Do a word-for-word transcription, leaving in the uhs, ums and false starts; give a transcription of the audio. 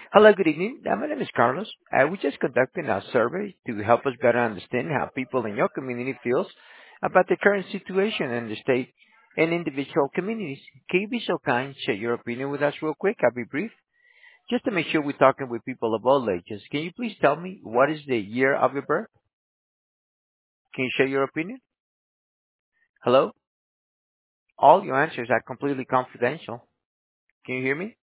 Hello, good evening. Uh, My name is Carlos. Uh, we just conducted a survey to help us better understand how people in your community feels about the current situation in the state and individual communities. Can you be so kind, share your opinion with us real quick? I'll be brief. Just to make sure we're talking with people of all ages, can you please tell me what is the year of your birth? Can you share your opinion? Hello? All your answers are completely confidential. Can you hear me?